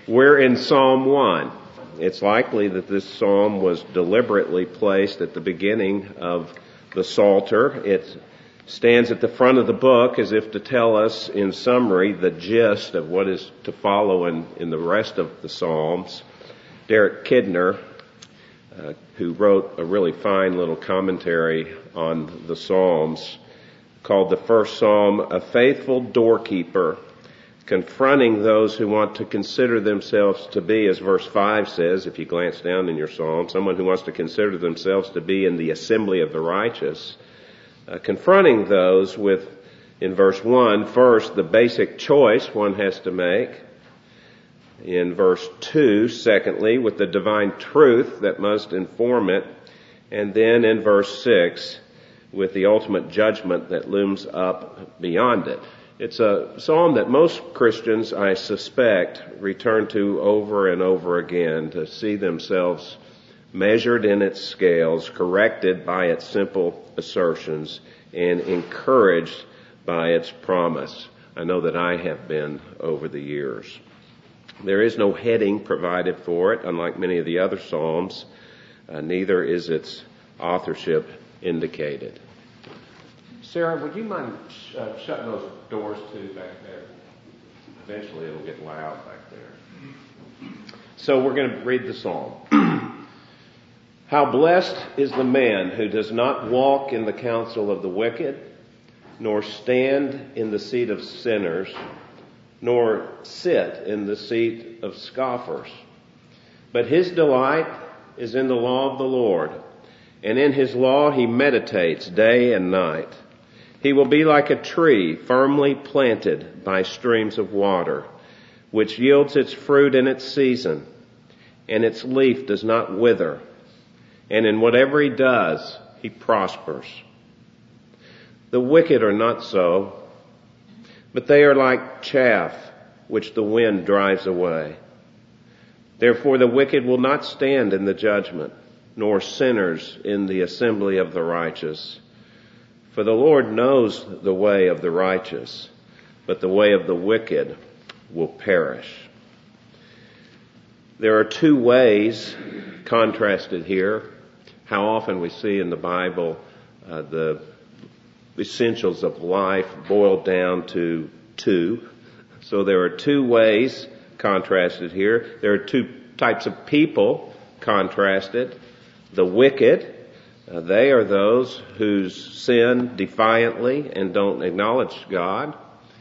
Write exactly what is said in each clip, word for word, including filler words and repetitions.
We're in Psalm one. It's likely that this psalm was deliberately placed at the beginning of the Psalter. It stands at the front of the book as if to tell us in summary the gist of what is to follow in, in the rest of the Psalms. Derek Kidner, uh, who wrote a really fine little commentary on the Psalms, called the first Psalm a faithful doorkeeper, confronting those who want to consider themselves to be, as verse five says, if you glance down in your psalm, someone who wants to consider themselves to be in the assembly of the righteous, uh, confronting those with, in verse one, first, the basic choice one has to make. In verse two, secondly, with the divine truth that must inform it. And then in verse six, with the ultimate judgment that looms up beyond it. It's a psalm that most Christians, I suspect, return to over and over again to see themselves measured in its scales, corrected by its simple assertions, and encouraged by its promise. I know that I have been over the years. There is no heading provided for it, unlike many of the other psalms. Uh, neither is its authorship indicated. Sarah, would you mind sh- uh, shutting those doors too back there? Eventually it'll get loud back there. So we're going to read the psalm. How blessed is the man who does not walk in the counsel of the wicked, nor stand in the seat of sinners, nor sit in the seat of scoffers. But his delight is in the law of the Lord, and in his law he meditates day and night. He will be like a tree firmly planted by streams of water, which yields its fruit in its season, and its leaf does not wither. And in whatever he does, he prospers. The wicked are not so, but they are like chaff which the wind drives away. Therefore the wicked will not stand in the judgment, nor sinners in the assembly of the righteous. For the Lord knows the way of the righteous, but the way of the wicked will perish. There are two ways contrasted here. How often we see in the Bible uh, the essentials of life boiled down to two. So there are two ways contrasted here. There are two types of people contrasted. The wicked, Uh, they are those who sin defiantly and don't acknowledge God.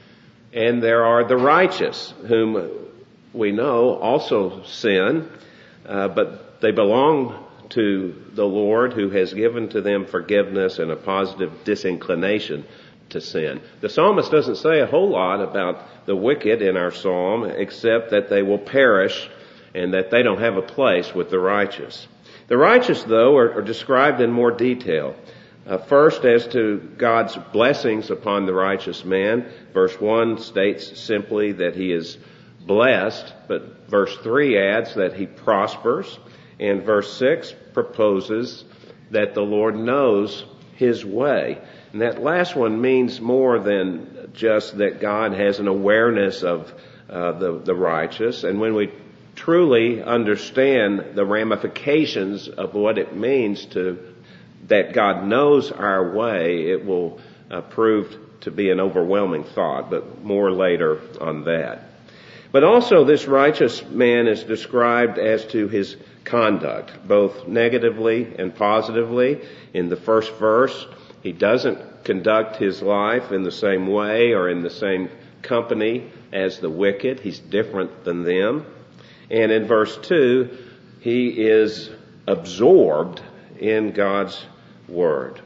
And there are the righteous, whom we know also sin, uh, but they belong to the Lord, who has given to them forgiveness and a positive disinclination to sin. The psalmist doesn't say a whole lot about the wicked in our psalm, except that they will perish and that they don't have a place with the righteous. The righteous, though, are, are described in more detail. Uh, first, as to God's blessings upon the righteous man, verse one states simply that he is blessed, but verse three adds that he prospers, and verse six proposes that the Lord knows his way. And that last one means more than just that God has an awareness of uh, the, the righteous, and when we truly understand the ramifications of what it means to that God knows our way, it will uh, prove to be an overwhelming thought, but more later on that. But also this righteous man is described as to his conduct, both negatively and positively. In the first verse, he doesn't conduct his life in the same way or in the same company as the wicked. He's different than them. And in verse two, he is absorbed in God's Word.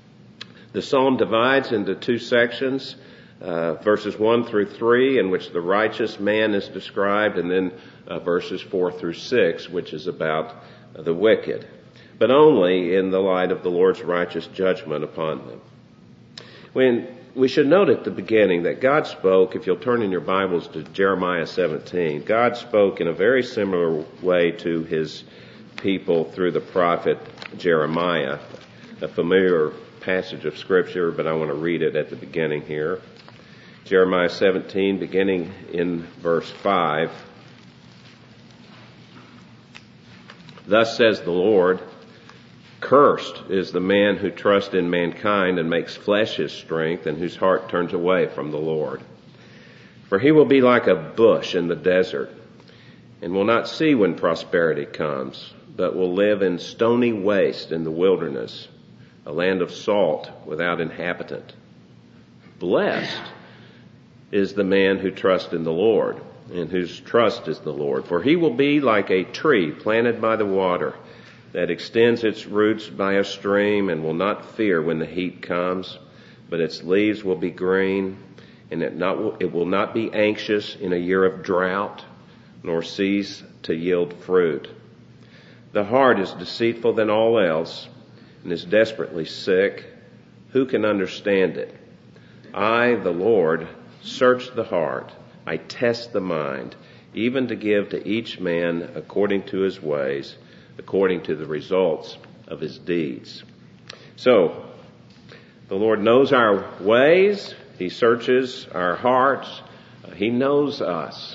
The psalm divides into two sections, uh, verses one through three, in which the righteous man is described, and then uh, verses four through six, which is about uh, the wicked, but only in the light of the Lord's righteous judgment upon them. When We should note at the beginning that God spoke, if you'll turn in your Bibles to Jeremiah seventeen, God spoke in a very similar way to his people through the prophet Jeremiah, a familiar passage of Scripture, but I want to read it at the beginning here. Jeremiah seventeen, beginning in verse five. Thus says the Lord, cursed is the man who trusts in mankind and makes flesh his strength, and whose heart turns away from the Lord. For he will be like a bush in the desert, and will not see when prosperity comes, but will live in stony waste in the wilderness, a land of salt without inhabitant. Blessed is the man who trusts in the Lord, and whose trust is the Lord. For he will be like a tree planted by the water, that extends its roots by a stream, and will not fear when the heat comes, but its leaves will be green, and it, not, it will not be anxious in a year of drought, nor cease to yield fruit. The heart is deceitful than all else, and is desperately sick. Who can understand it? I, the Lord, search the heart. I test the mind, even to give to each man according to his ways, according to the results of his deeds. So, the Lord knows our ways. He searches our hearts. He knows us.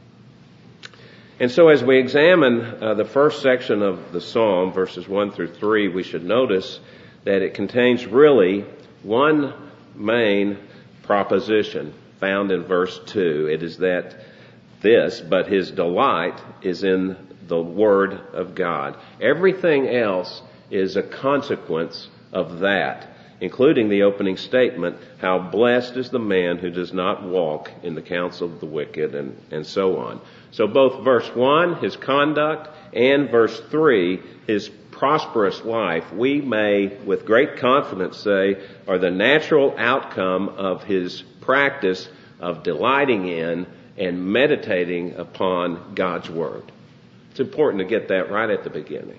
And so as we examine uh, the first section of the Psalm, verses one through three, we should notice that it contains really one main proposition found in verse two. It is that this, but his delight is in the Word of God. Everything else is a consequence of that, including the opening statement, how blessed is the man who does not walk in the counsel of the wicked, and, and so on. So both verse one, his conduct, and verse three, his prosperous life, we may with great confidence say are the natural outcome of his practice of delighting in and meditating upon God's Word. It's important to get that right at the beginning.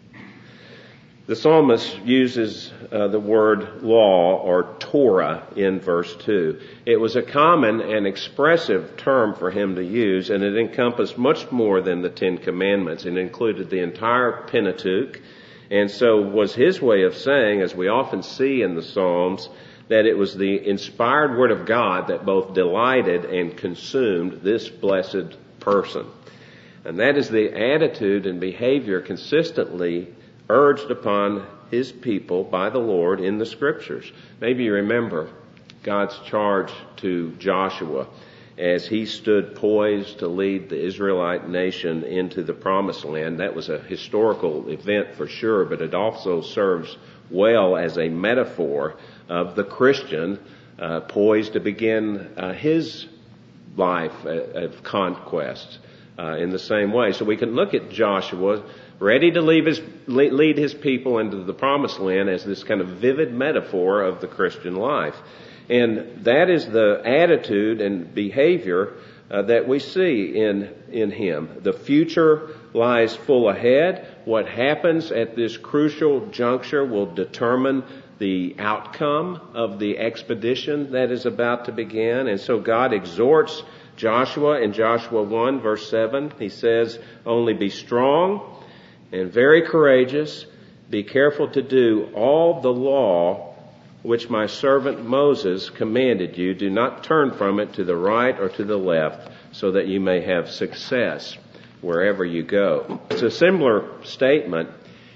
The psalmist uses uh, the word law or Torah in verse two. It was a common and expressive term for him to use, and it encompassed much more than the Ten Commandments. It included the entire Pentateuch, and so was his way of saying, as we often see in the Psalms, that it was the inspired Word of God that both delighted and consumed this blessed person. And that is the attitude and behavior consistently urged upon his people by the Lord in the Scriptures. Maybe you remember God's charge to Joshua as he stood poised to lead the Israelite nation into the Promised Land. That was a historical event for sure, but it also serves well as a metaphor of the Christian uh, poised to begin uh, his life of conquest uh, in the same way. So we can look at Joshua ready to leave his, lead his people into the Promised Land as this kind of vivid metaphor of the Christian life. And that is the attitude and behavior uh, that we see in, in him. The future lies full ahead. What happens at this crucial juncture will determine the outcome of the expedition that is about to begin. And so God exhorts Joshua in Joshua one verse seven. He says, only be strong and very courageous. Be careful to do all the law which my servant Moses commanded you. Do not turn from it to the right or to the left, so that you may have success wherever you go. It's a similar statement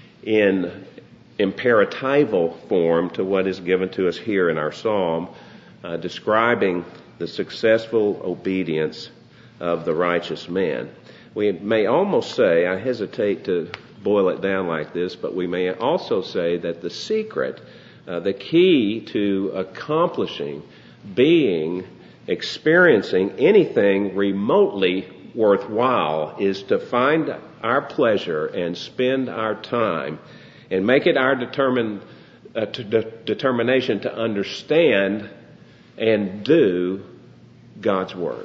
in imperatival form to what is given to us here in our psalm, uh, describing the successful obedience of the righteous man. We may almost say, I hesitate to boil it down like this, but we may also say that the secret, uh, the key to accomplishing, being, experiencing anything remotely worthwhile is to find our pleasure and spend our time and make it our determined, uh, to de- determination to understand and do God's Word.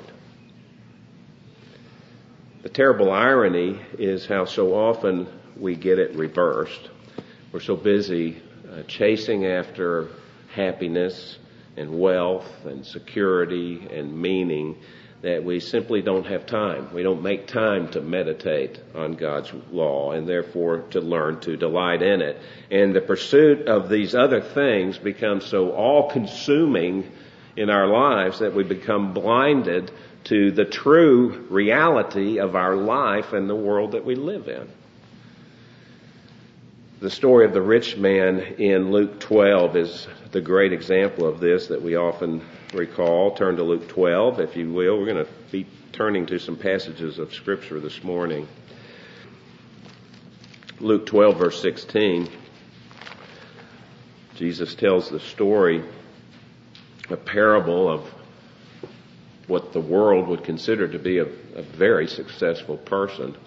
The terrible irony is how so often we get it reversed. We're so busy uh, chasing after happiness and wealth and security and meaning that we simply don't have time. We don't make time to meditate on God's law and therefore to learn to delight in it. And the pursuit of these other things becomes so all-consuming in our lives that we become blinded to the true reality of our life and the world that we live in. The story of the rich man in Luke twelve is the great example of this that we often recall. Turn to Luke twelve, if you will. We're going to be turning to some passages of Scripture this morning. Luke twelve, verse sixteen. Jesus tells the story, a parable of what the world would consider to be a, a very successful person.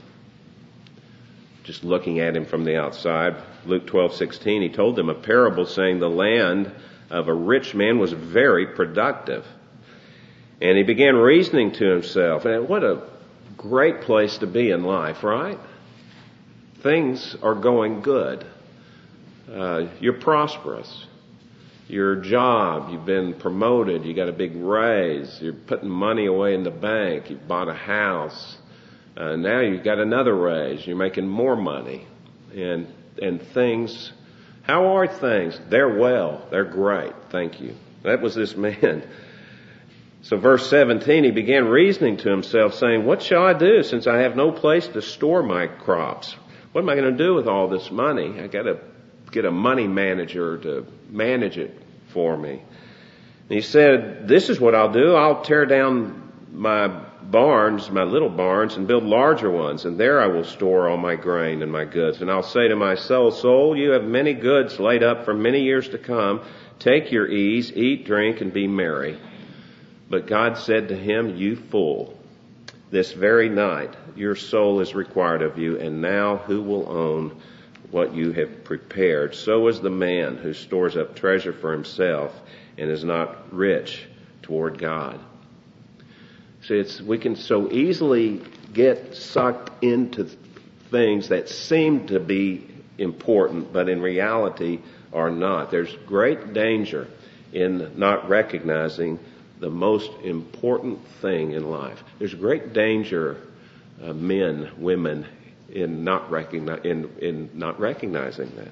Just looking at him from the outside, Luke twelve sixteen, he told them a parable saying the land of a rich man was very productive. And he began reasoning to himself, and what a great place to be in life, right? Things are going good. Uh, you're prosperous. Your job, you've been promoted, you got a big raise, you're putting money away in the bank, you've bought a house. Uh, now you've got another raise. You're making more money. And and things, how are things? They're well. They're great. Thank you. That was this man. So verse seventeen, he began reasoning to himself, saying, what shall I do since I have no place to store my crops? What am I going to do with all this money? I got to get a money manager to manage it for me. And he said, this is what I'll do. I'll tear down my barns, my little barns, and build larger ones, and there I will store all my grain and my goods. And I'll say to my soul, soul, you have many goods laid up for many years to come. Take your ease, eat, drink, and be merry. But God said to him, you fool, this very night your soul is required of you, and now who will own what you have prepared? So is the man who stores up treasure for himself and is not rich toward God. See, it's, we can so easily get sucked into things that seem to be important, but in reality are not. There's great danger in not recognizing the most important thing in life. There's great danger, uh, men, women, in not recogni- in, in not recognizing that.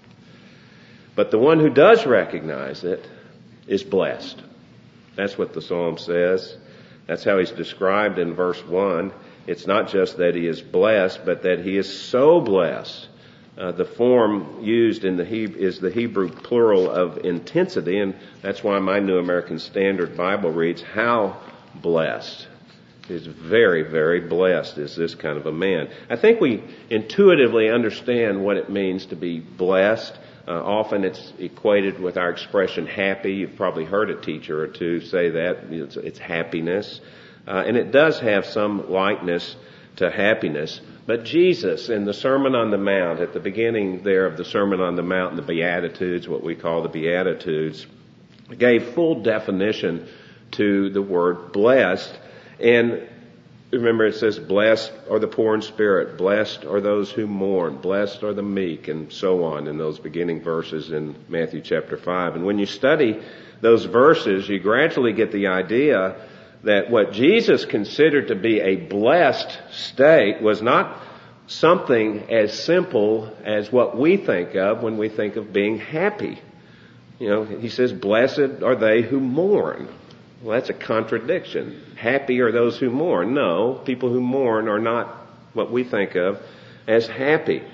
But the one who does recognize it is blessed. That's what the psalm says. That's how he's described in verse one. It's not just that he is blessed, but that he is so blessed. Uh, the form used in the he- is the Hebrew plural of intensity, and that's why my New American Standard Bible reads, how blessed. He's very, very blessed is this kind of a man. I think we intuitively understand what it means to be blessed. Uh, often it's equated with our expression happy. You've probably heard a teacher or two say that. It's, it's happiness. Uh, and it does have some likeness to happiness. But Jesus, in the Sermon on the Mount, at the beginning there of the Sermon on the Mount and the Beatitudes, what we call the Beatitudes, gave full definition to the word blessed. And remember, it says, blessed are the poor in spirit, blessed are those who mourn, blessed are the meek, and so on in those beginning verses in Matthew chapter five. And when you study those verses, you gradually get the idea that what Jesus considered to be a blessed state was not something as simple as what we think of when we think of being happy. You know, he says, blessed are they who mourn. Well, that's a contradiction. Happy are those who mourn. No, people who mourn are not what we think of as happy.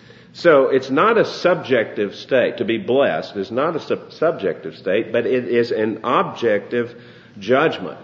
So it's not a subjective state. To be blessed is not a sub- subjective state, but it is an objective judgment.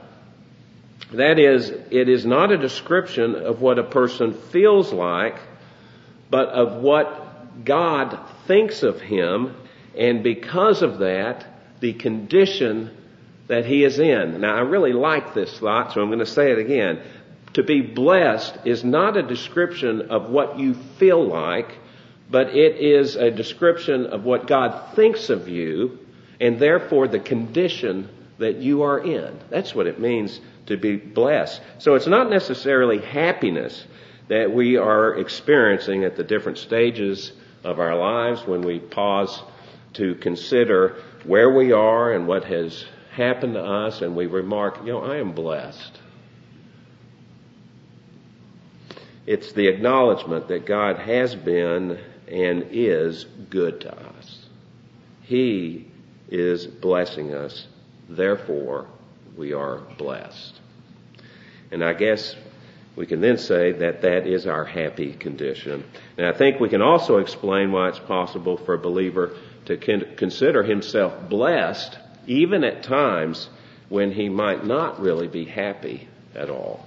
That is, it is not a description of what a person feels like, but of what God thinks of him, and because of that, the condition that he is in. Now, I really like this thought, so I'm going to say it again. To be blessed is not a description of what you feel like, but it is a description of what God thinks of you, and therefore the condition that you are in. That's what it means to be blessed. So it's not necessarily happiness that we are experiencing at the different stages of our lives when we pause to consider where we are and what has happened to us, and we remark, you know, I am blessed. It's the acknowledgement that God has been and is good to us. He is blessing us. Therefore, we are blessed. And I guess we can then say that that is our happy condition. And I think we can also explain why it's possible for a believer to consider himself blessed, even at times when he might not really be happy at all.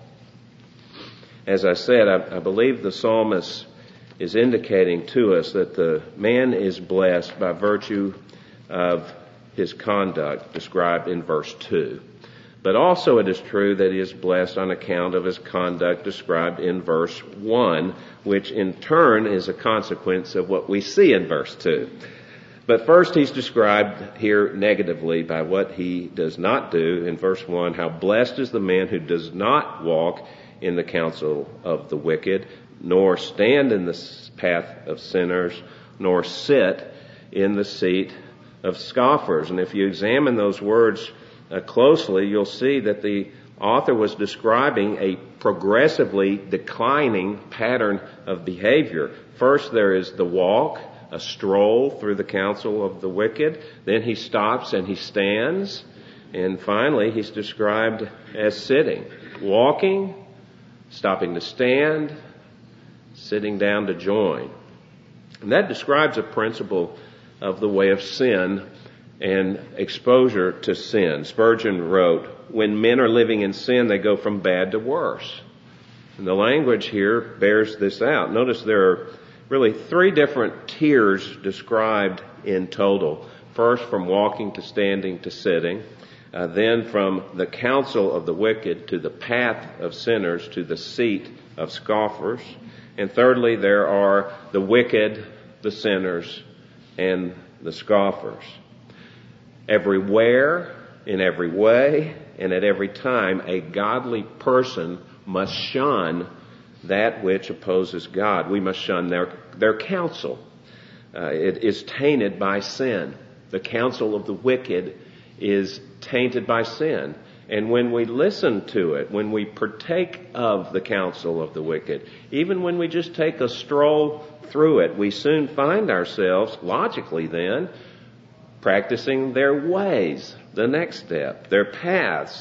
As I said, I, I believe the psalmist is indicating to us that the man is blessed by virtue of his conduct described in verse two. But also it is true that he is blessed on account of his conduct described in verse one, which in turn is a consequence of what we see in verse two. But first he's described here negatively by what he does not do in verse one. How blessed is the man who does not walk in the counsel of the wicked, nor stand in the path of sinners, nor sit in the seat of scoffers. And if you examine those words uh, closely, you'll see that the author was describing a progressively declining pattern of behavior. First there is the walk, a stroll through the counsel of the wicked. Then he stops and he stands. And finally he's described as sitting. Walking, stopping to stand, sitting down to join. And that describes a principle of the way of sin and exposure to sin. Spurgeon wrote, when men are living in sin, they go from bad to worse. And the language here bears this out. Notice there are really three different tiers described in total. First, from walking to standing to sitting. Uh, then from the counsel of the wicked to the path of sinners to the seat of scoffers. And thirdly, there are the wicked, the sinners, and the scoffers. Everywhere, in every way, and at every time, a godly person must shun that which opposes God. We must shun their, their counsel. Uh, it is tainted by sin. The counsel of the wicked is tainted by sin. And when we listen to it, when we partake of the counsel of the wicked, even when we just take a stroll through it, we soon find ourselves, logically then, practicing their ways, the next step, their paths,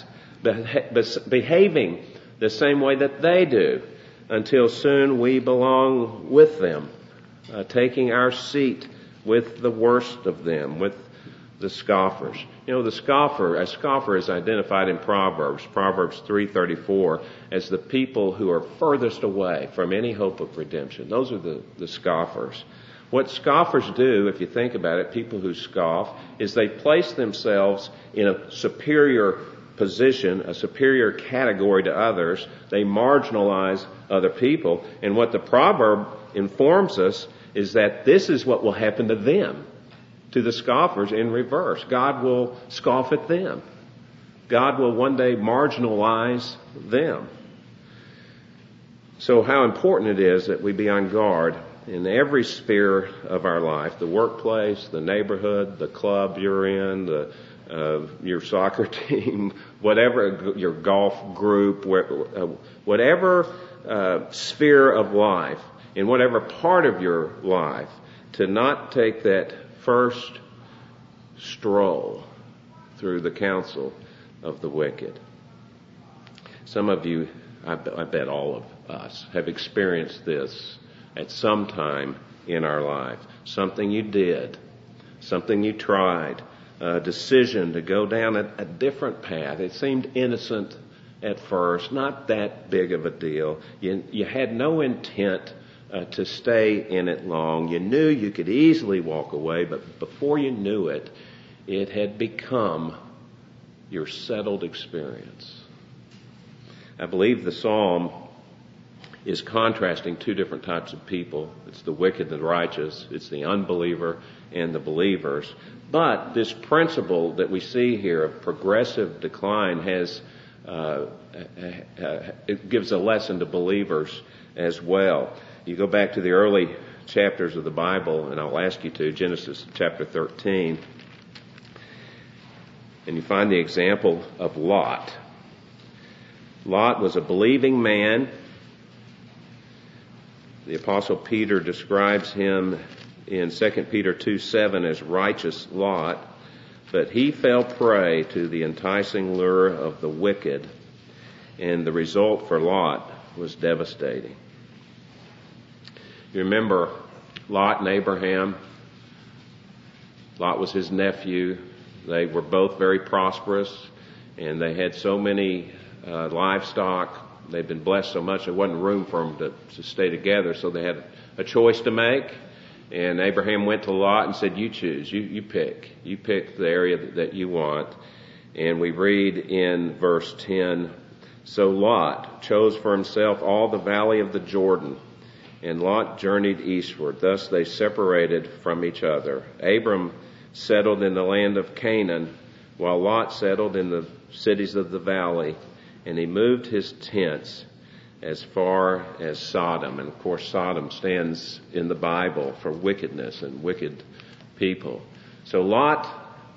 behaving the same way that they do, until soon we belong with them, uh, taking our seat with the worst of them, with the scoffers. You know, the scoffer, a scoffer is identified in Proverbs, Proverbs three thirty-four, as the people who are furthest away from any hope of redemption. Those are the, the scoffers. What scoffers do, if you think about it, people who scoff, is they place themselves in a superior position, a superior category to others. They marginalize other people. And what the proverb informs us is that this is what will happen to them, to the scoffers in reverse. God will scoff at them. God will one day marginalize them. So how important it is that we be on guard in every sphere of our life, the workplace, the neighborhood, the club you're in, the, uh, your soccer team, whatever, your golf group, where, uh, whatever uh, sphere of life, in whatever part of your life, to not take that first stroll through the counsel of the wicked. Some of you, I bet all of us, have experienced this at some time in our life. Something you did, something you tried, a decision to go down a, a different path. It seemed innocent at first, not that big of a deal. You, you had no intent uh, to stay in it long. You knew you could easily walk away, but before you knew it, it had become your settled experience. I believe the psalm is contrasting two different types of people. It's the wicked and the righteous. It's the unbeliever and the believers. But this principle that we see here of progressive decline has, uh, uh, it gives a lesson to believers as well. You go back to the early chapters of the Bible, and I'll ask you to, Genesis chapter thirteen, and you find the example of Lot. Lot was a believing man. The Apostle Peter describes him in Second Peter two seven as righteous Lot, but he fell prey to the enticing lure of the wicked, and the result for Lot was devastating. You remember Lot and Abraham? Lot was his nephew. They were both very prosperous, and they had so many uh, livestock. They'd been blessed so much there wasn't room for them to, to stay together, so they had a choice to make. And Abraham went to Lot and said, you choose, you, you pick. You pick the area that, that you want. And we read in verse ten, so Lot chose for himself all the valley of the Jordan, and Lot journeyed eastward. Thus they separated from each other. Abram settled in the land of Canaan, while Lot settled in the cities of the valley, and he moved his tents as far as Sodom. And of course, Sodom stands in the Bible for wickedness and wicked people. So Lot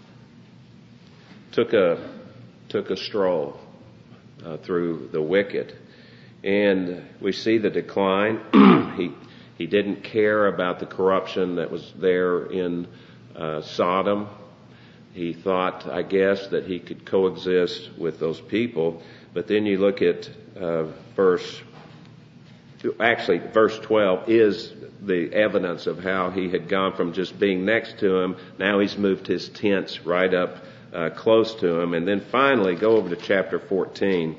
took a took a stroll uh, through the wicked, and we see the decline. he he didn't care about the corruption that was there in uh, Sodom. He thought, I guess, that he could coexist with those people. But then you look at uh, verse, actually verse twelve is the evidence of how he had gone from just being next to him. Now he's moved his tents right up uh, close to him. And then finally go over to chapter fourteen,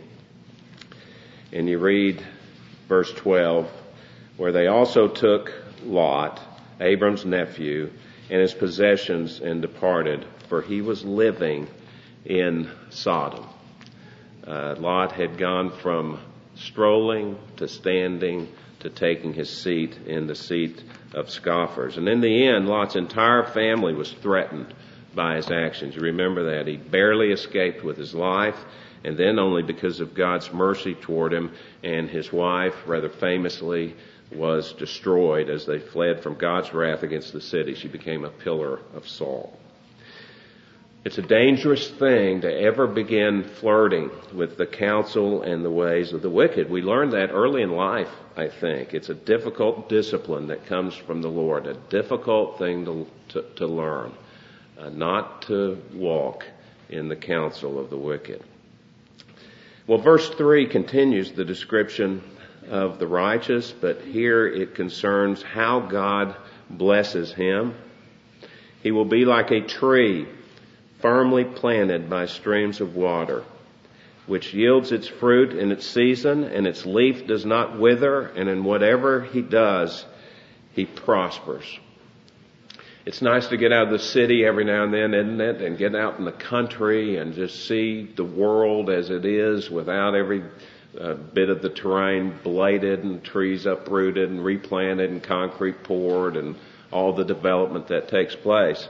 and you read verse twelve, where they also took Lot, Abram's nephew, and his possessions and departed, for he was living in Sodom. Uh, Lot had gone from strolling to standing to taking his seat in the seat of scoffers. And in the end, Lot's entire family was threatened by his actions. You remember that. He barely escaped with his life, and then only because of God's mercy toward him, and his wife, rather famously, was destroyed as they fled from God's wrath against the city. She became a pillar of salt. It's a dangerous thing to ever begin flirting with the counsel and the ways of the wicked. We learned that early in life, I think. It's a difficult discipline that comes from the Lord, a difficult thing to, to, to learn, uh, not to walk in the counsel of the wicked. Well, verse three continues the description of the righteous, but here it concerns how God blesses him. He will be like a tree firmly planted by streams of water, which yields its fruit in its season, and its leaf does not wither, and in whatever he does, he prospers. It's nice to get out of the city every now and then, isn't it? And get out in the country and just see the world as it is without every uh, bit of the terrain bladed and trees uprooted and replanted and concrete poured and all the development that takes place.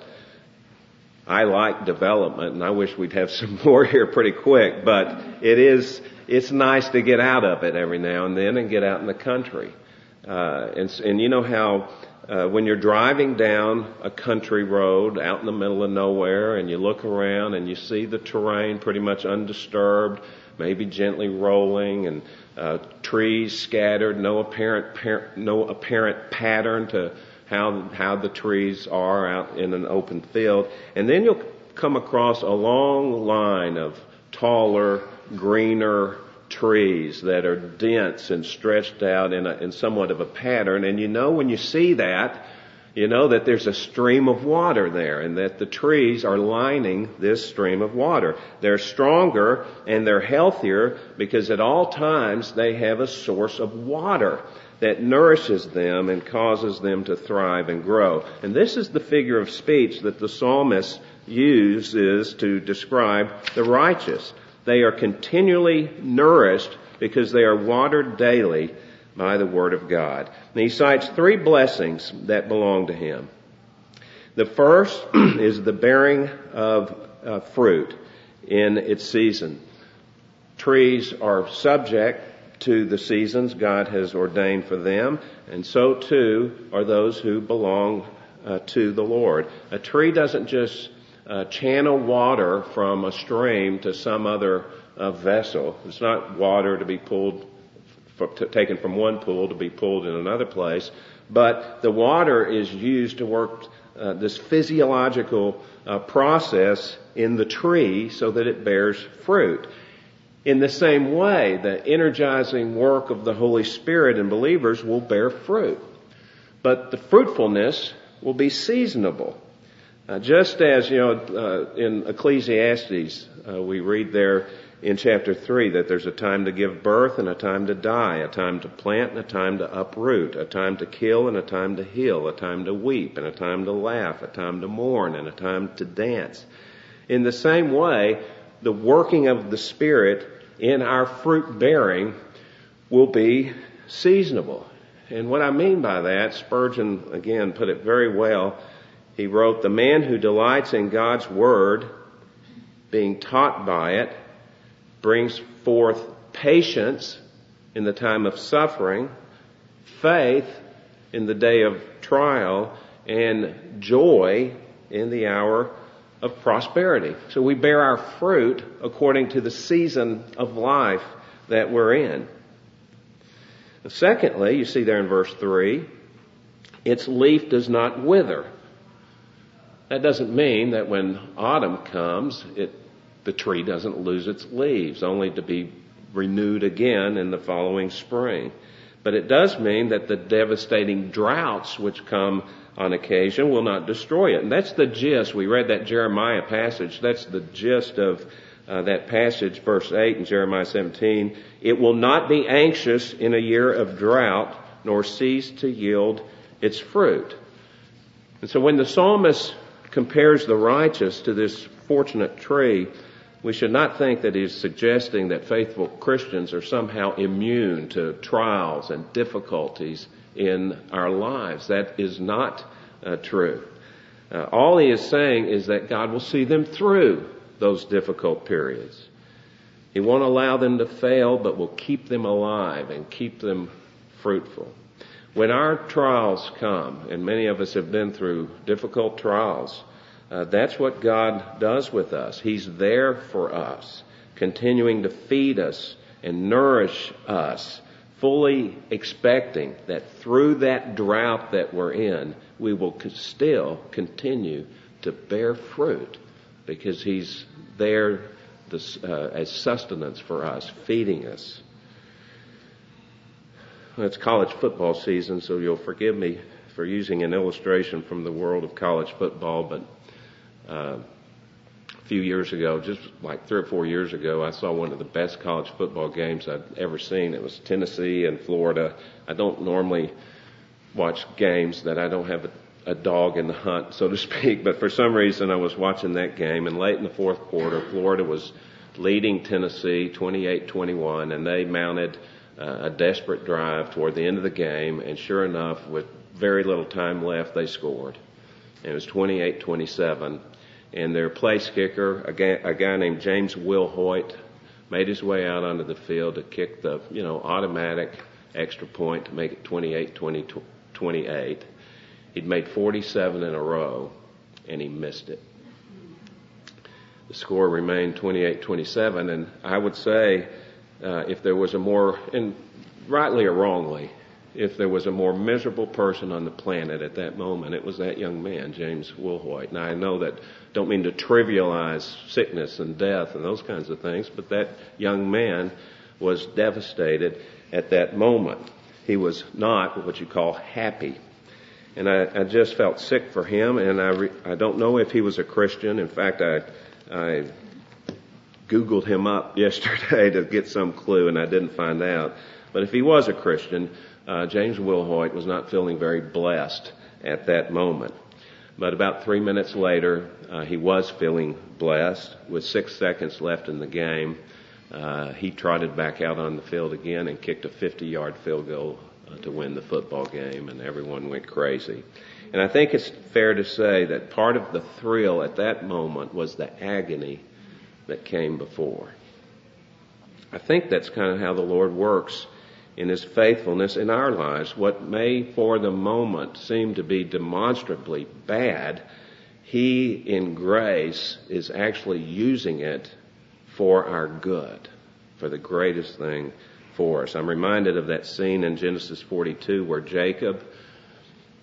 I like development, and I wish we'd have some more here pretty quick, but it is, it's nice to get out of it every now and then and get out in the country. Uh, and, and you know how uh, when you're driving down a country road out in the middle of nowhere and you look around and you see the terrain pretty much undisturbed, maybe gently rolling, and uh, trees scattered, no apparent par- no apparent pattern to how how the trees are out in an open field. And then you'll come across a long line of taller, greener trees that are dense and stretched out in, a, in somewhat of a pattern. And you know when you see that, you know that there's a stream of water there and that the trees are lining this stream of water. They're stronger and they're healthier because at all times they have a source of water that nourishes them and causes them to thrive and grow. And this is the figure of speech that the psalmist uses to describe the righteous. They are continually nourished because they are watered daily by the Word of God. And he cites three blessings that belong to him. The first is the bearing of uh, fruit in its season. Trees are subject to the seasons God has ordained for them, and so too are those who belong uh, to the Lord. A tree doesn't just uh, channel water from a stream to some other uh, vessel. It's not water to be pulled, for, to, taken from one pool to be pulled in another place, but the water is used to work uh, this physiological uh, process in the tree so that it bears fruit. In the same way, the energizing work of the Holy Spirit in believers will bear fruit. But the fruitfulness will be seasonable. Uh, just as, you know, uh, in Ecclesiastes, uh, we read there in chapter three that there's a time to give birth and a time to die, a time to plant and a time to uproot, a time to kill and a time to heal, a time to weep and a time to laugh, a time to mourn and a time to dance. In the same way, the working of the Spirit in our fruit bearing will be seasonable. And what I mean by that, Spurgeon again put it very well. He wrote, "The man who delights in God's Word, being taught by it, brings forth patience in the time of suffering, faith in the day of trial, and joy in the hour of prosperity." So we bear our fruit according to the season of life that we're in. Secondly, you see there in verse three, its leaf does not wither. That doesn't mean that when autumn comes, it, the tree doesn't lose its leaves, only to be renewed again in the following spring. But it does mean that the devastating droughts which come on occasion will not destroy it. And that's the gist. We read that Jeremiah passage. That's the gist of uh, that passage, verse eight in Jeremiah seventeen. "It will not be anxious in a year of drought, nor cease to yield its fruit." And so when the psalmist compares the righteous to this fortunate tree, we should not think that he's suggesting that faithful Christians are somehow immune to trials and difficulties in our lives. That is not uh, true. Uh, all he is saying is that God will see them through those difficult periods. He won't allow them to fail, but will keep them alive and keep them fruitful. When our trials come, and many of us have been through difficult trials, uh, that's what God does with us. He's there for us, continuing to feed us and nourish us, fully expecting that through that drought that we're in, we will still continue to bear fruit because He's there this, uh, as sustenance for us, feeding us. Well, it's college football season, so you'll forgive me for using an illustration from the world of college football, but uh, a few years ago, just like three or four years ago, I saw one of the best college football games I'd ever seen. It was Tennessee and Florida. I don't normally watch games that I don't have a, a dog in the hunt, so to speak, but for some reason I was watching that game, and late in the fourth quarter, Florida was leading Tennessee twenty-eight twenty-one, and they mounted uh, a desperate drive toward the end of the game, and sure enough, with very little time left, they scored. And it was twenty-eight twenty-seven. And their place kicker, a guy, a guy named James Wilhoit, made his way out onto the field to kick the, you know, automatic extra point to make it twenty-eight twenty-eight. He'd made forty-seven in a row, and he missed it. The score remained twenty-eight twenty-seven, and I would say uh, if there was a more, and rightly or wrongly, if there was a more miserable person on the planet at that moment, it was that young man, James Wilhoit. Now, I know that, don't mean to trivialize sickness and death and those kinds of things, but that young man was devastated at that moment. He was not what you call happy. And I, I just felt sick for him, and I, re, I don't know if he was a Christian. In fact, I, I Googled him up yesterday to get some clue, and I didn't find out. But if he was a Christian, Uh, James Wilhoit was not feeling very blessed at that moment. But about three minutes later, uh, he was feeling blessed. With six seconds left in the game, uh, he trotted back out on the field again and kicked a fifty-yard field goal uh, to win the football game, and everyone went crazy. And I think it's fair to say that part of the thrill at that moment was the agony that came before. I think that's kind of how the Lord works in His faithfulness in our lives. What may for the moment seem to be demonstrably bad, He in grace is actually using it for our good, for the greatest thing for us. I'm reminded of that scene in Genesis forty-two where Jacob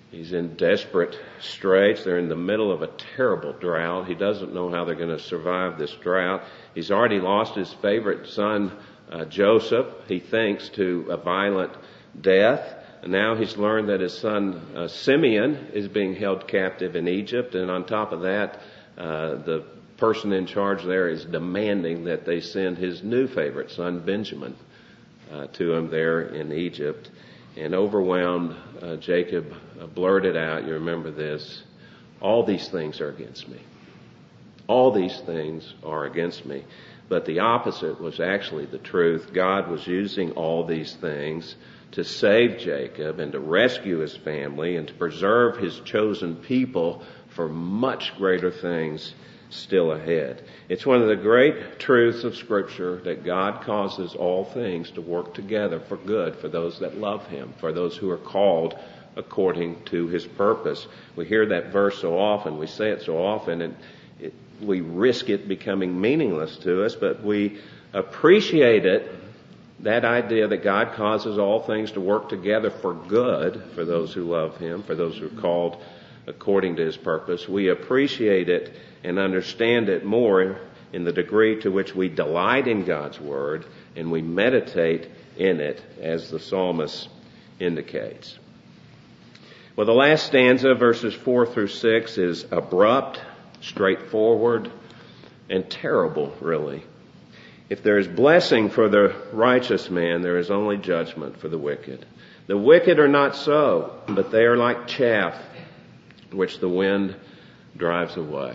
He's in desperate straits. They're in the middle of a terrible drought. He doesn't know how they're going to survive this drought. He's already lost his favorite son, uh, Joseph, he thinks, to a violent death. And now he's learned that his son uh, Simeon is being held captive in Egypt. And on top of that, uh, the person in charge there is demanding that they send his new favorite son, Benjamin, uh, to him there in Egypt. And overwhelmed, uh, Jacob uh, blurted out, you remember this, all these things are against me. All these things are against me. But the opposite was actually the truth. God was using all these things to save Jacob and to rescue his family and to preserve his chosen people for much greater things still ahead. It's one of the great truths of Scripture that God causes all things to work together for good for those that love Him, for those who are called according to His purpose. We hear that verse so often, we say it so often, and it, we risk it becoming meaningless to us, but we appreciate it, that idea that God causes all things to work together for good for those who love Him, for those who are called according to His purpose. We appreciate it and understand it more in the degree to which we delight in God's Word and we meditate in it, as the psalmist indicates. Well, the last stanza, verses four through six, is abrupt, straightforward, and terrible, really. If there is blessing for the righteous man, there is only judgment for the wicked. The wicked are not so, but they are like chaff which the wind drives away.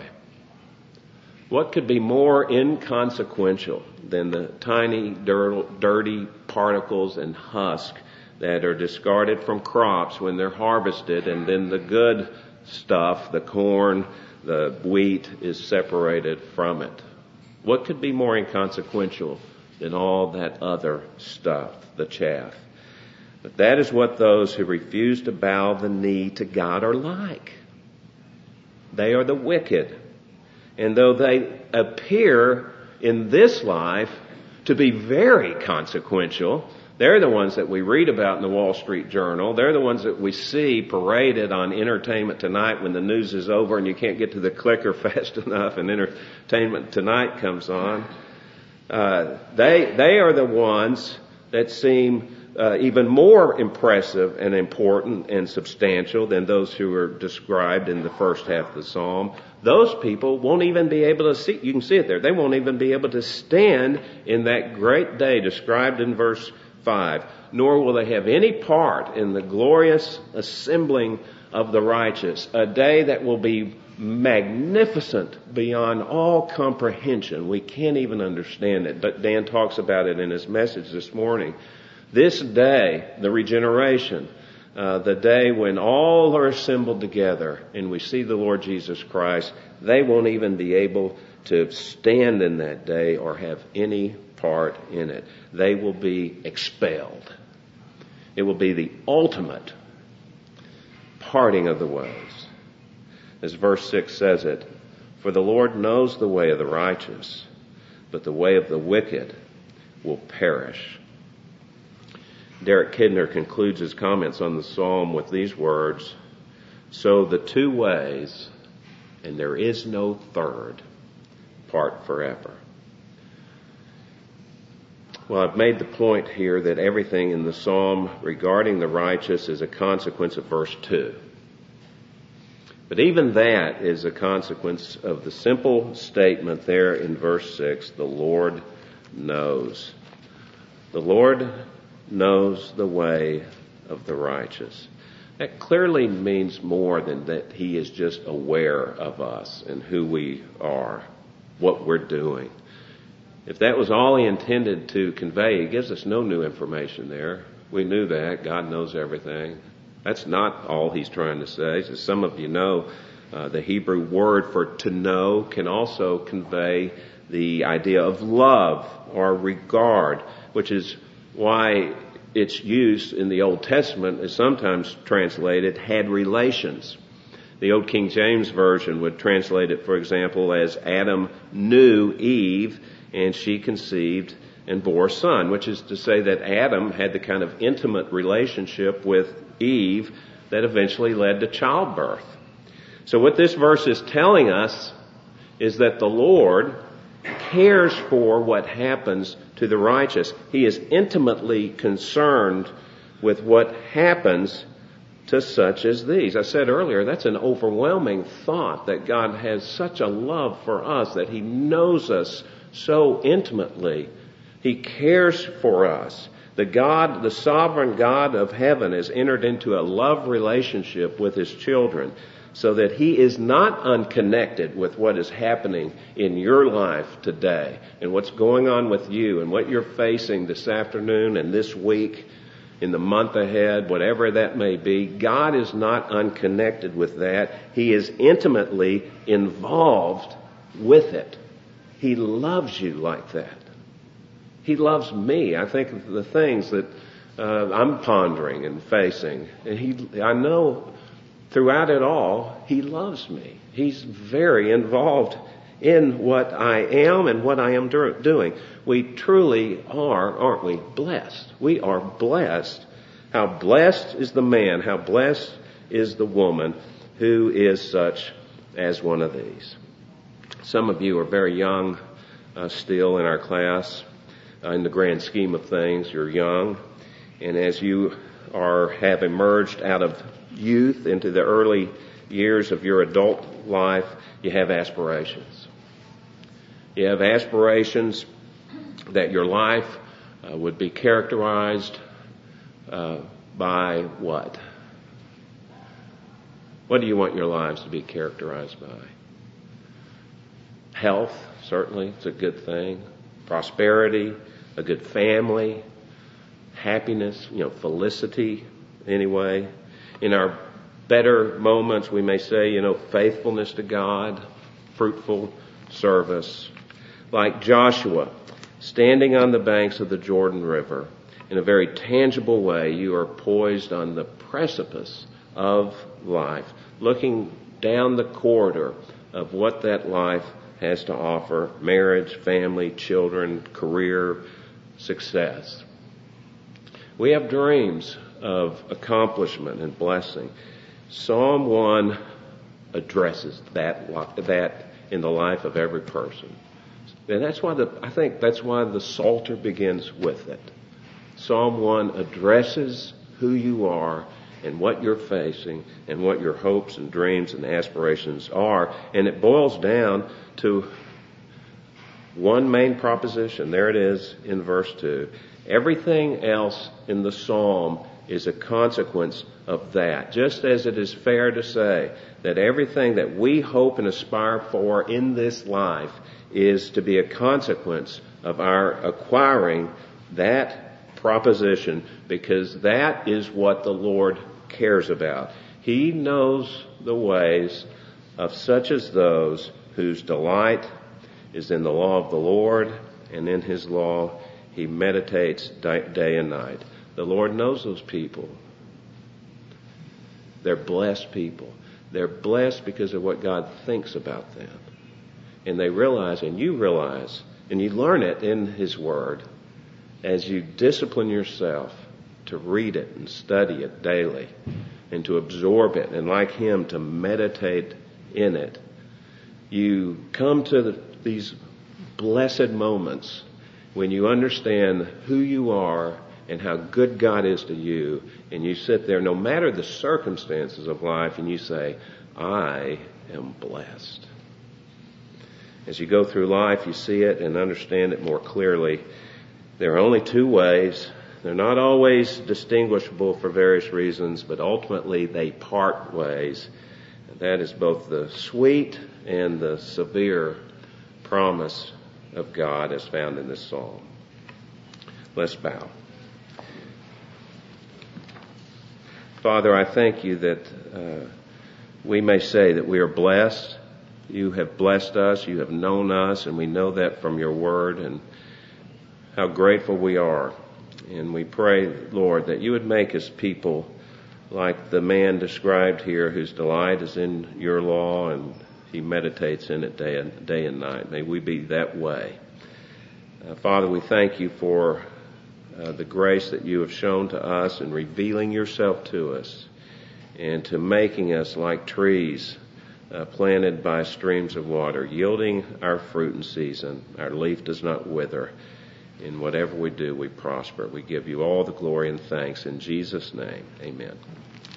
What could be more inconsequential than the tiny, dirty particles and husk that are discarded from crops when they're harvested, and then the good stuff, the corn, the wheat, is separated from it? What could be more inconsequential than all that other stuff, the chaff? But that is what those who refuse to bow the knee to God are like. They are the wicked. And though they appear in this life to be very consequential, they're the ones that we read about in the Wall Street Journal. They're the ones that we see paraded on Entertainment Tonight when the news is over and you can't get to the clicker fast enough and Entertainment Tonight comes on. Uh, they, they are the ones that seem uh, even more impressive and important and substantial than those who are described in the first half of the psalm. Those people won't even be able to see, you can see it there, they won't even be able to stand in that great day described in verse five, nor will they have any part in the glorious assembling of the righteous, a day that will be magnificent beyond all comprehension. We can't even understand it, but Dan talks about it in his message this morning. This day, the regeneration, uh, the day when all are assembled together and we see the Lord Jesus Christ, they won't even be able to stand in that day or have any part in it. They will be expelled. It will be the ultimate parting of the ways. As verse six says it, for the Lord knows the way of the righteous, but the way of the wicked will perish. Derek Kidner concludes his comments on the psalm with these words, so the two ways, and there is no third, part forever. Well, I've made the point here that everything in the psalm regarding the righteous is a consequence of verse two. But even that is a consequence of the simple statement there in verse six, the Lord knows. The Lord knows the way of the righteous. That clearly means more than that He is just aware of us and who we are, what we're doing. If that was all He intended to convey, He gives us no new information there. We knew that. God knows everything. That's not all He's trying to say. As some of you know, uh, the Hebrew word for to know can also convey the idea of love or regard, which is why its use in the Old Testament is sometimes translated had relations. The Old King James Version would translate it, for example, as Adam knew Eve, and she conceived and bore a son, which is to say that Adam had the kind of intimate relationship with Eve that eventually led to childbirth. So what this verse is telling us is that the Lord cares for what happens to the righteous. He is intimately concerned with what happens to such as these. I said earlier, that's an overwhelming thought, that God has such a love for us, that He knows us so intimately. He cares for us. The God, the sovereign God of heaven, has entered into a love relationship with His children, so that He is not unconnected with what is happening in your life today and what's going on with you and what you're facing this afternoon and this week, in the month ahead, whatever that may be. God is not unconnected with that. He is intimately involved with it. He loves you like that. He loves me. I think of the things that uh, I'm pondering and facing, and he, I know throughout it all, He loves me. He's very involved in what I am and what I am do- doing. We truly are, aren't we, blessed? We are blessed. How blessed is the man, how blessed is the woman who is such as one of these. Some of you are very young uh, still in our class. Uh, in the grand scheme of things, you're young. And as you are have emerged out of youth into the early years of your adult life, you have aspirations. You have aspirations that your life uh, would be characterized uh, by what? What do you want your lives to be characterized by? Health, certainly, it's a good thing. Prosperity, a good family, happiness, you know, felicity, anyway. In our better moments, we may say, you know, faithfulness to God, fruitful service. Like Joshua, standing on the banks of the Jordan River, in a very tangible way, you are poised on the precipice of life, looking down the corridor of what that life has to offer: marriage, family, children, career, success. We have dreams of accomplishment and blessing. Psalm one addresses that that in the life of every person. And that's why the I think that's why the Psalter begins with it. Psalm one addresses who you are and what you're facing and what your hopes and dreams and aspirations are. And it boils down to one main proposition. There it is in verse two. Everything else in the psalm is a consequence of that. Just as it is fair to say that everything that we hope and aspire for in this life is to be a consequence of our acquiring that proposition, because that is what the Lord cares about. He knows the ways of such as those whose delight is in the law of the Lord, and in His law he meditates day and night. The Lord knows those people. They're blessed people. They're blessed because of what God thinks about them. And they realize, and you realize, and you learn it in His Word, as you discipline yourself to read it and study it daily, and to absorb it, and like Him, to meditate in it. You come to the, these blessed moments when you understand who you are and how good God is to you, and you sit there, no matter the circumstances of life, and you say, I am blessed. As you go through life, you see it and understand it more clearly. There are only two ways. They're not always distinguishable for various reasons, but ultimately they part ways. And that is both the sweet and the severe promise of God as found in this psalm. Let's bow. Father, I thank you that uh, we may say that we are blessed. You have blessed us, you have known us, and we know that from your word, and how grateful we are. And we pray, Lord, that you would make us people like the man described here, whose delight is in your law and he meditates in it day and, day and night. May we be that way. Uh, Father, we thank you for uh, the grace that you have shown to us in revealing yourself to us. and to making us like trees uh, planted by streams of water, yielding our fruit in season. Our leaf does not wither. In whatever we do, we prosper. We give you all the glory and thanks in Jesus' name. Amen.